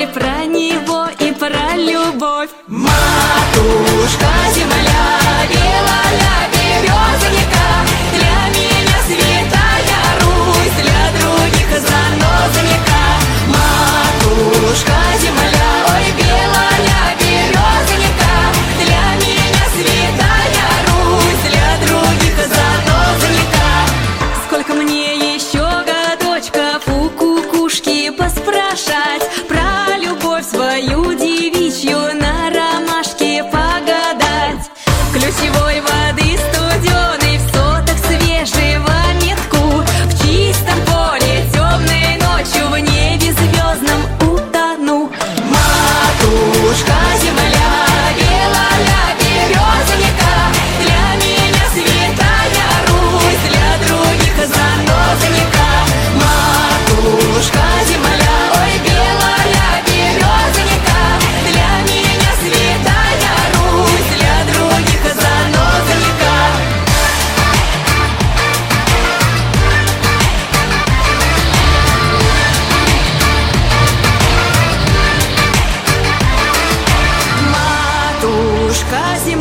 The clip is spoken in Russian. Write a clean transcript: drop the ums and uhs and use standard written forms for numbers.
про него и про любовь. Матушка земля, белая березонька, для меня святая Русь, для других занозонька. Матушка земля, ой, белая березонька, для меня святая Русь, для других занозонька. Сколько мне еще годочков у кукушки поспрашать про любовь свою девичью, на ромашке погадать. Ключевой воды студеной, в сотах свежего метку, в чистом поле темной ночью, в небе звездном утону. Матушка земля, белая березонька, для меня святая Русь, для других занозонька. Матушка земля, ой, белая березонька, для меня святая Русь, для других занозонька. Матушка земля,